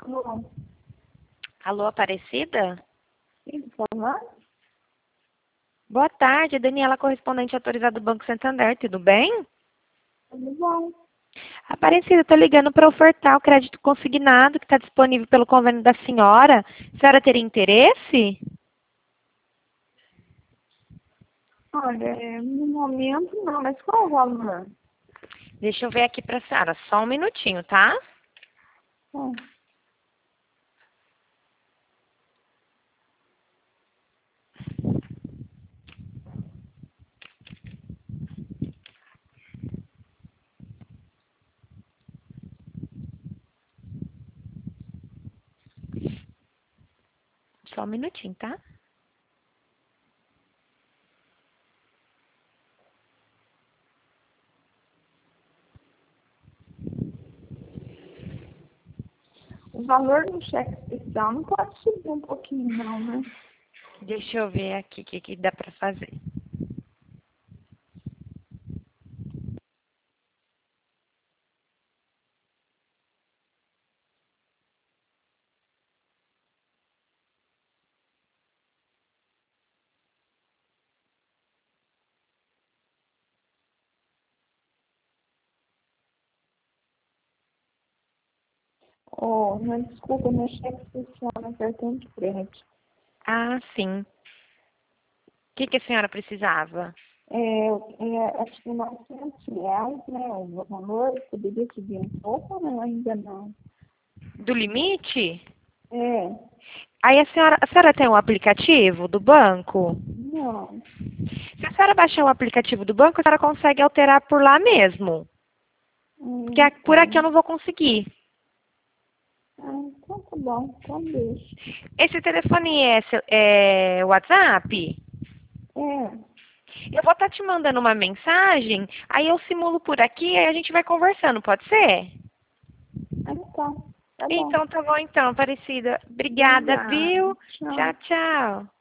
Alô? Alô, Aparecida? Sim, por favor? Boa tarde, Daniela, correspondente autorizada do Banco Santander, tudo bem? Tudo bom? Aparecida, estou ligando para ofertar o crédito consignado que está disponível pelo convênio da senhora. A senhora teria interesse? Olha, no momento não, mas qual o valor? Deixa eu ver aqui para a senhora, só um minutinho, tá? Hum. Só um minutinho, tá? O valor do cheque especial não pode subir um pouquinho, não, né? Deixa eu ver aqui o que dá para fazer. Oh, não, desculpa, meu cheque especial não é cartão de crédito. Ah, sim. O que a senhora precisava? Acho que R$ 900, né? O valor poderia subir um pouco ou não? Ainda não. Do limite? É, Aí a senhora tem um aplicativo do banco? não. Se a senhora baixar o aplicativo do banco, a senhora consegue alterar por lá mesmo. Porque por aqui eu Tá. não vou conseguir. Ah, então tá bom, então deixa. Esse telefone é WhatsApp? É, Eu vou estar te mandando uma mensagem, aí eu simulo por aqui, aí a gente vai conversando, pode ser? então, tá bom. Então tá bom então, Aparecida. Obrigada, Obrigada. viu? Tchau. Tchau, tchau.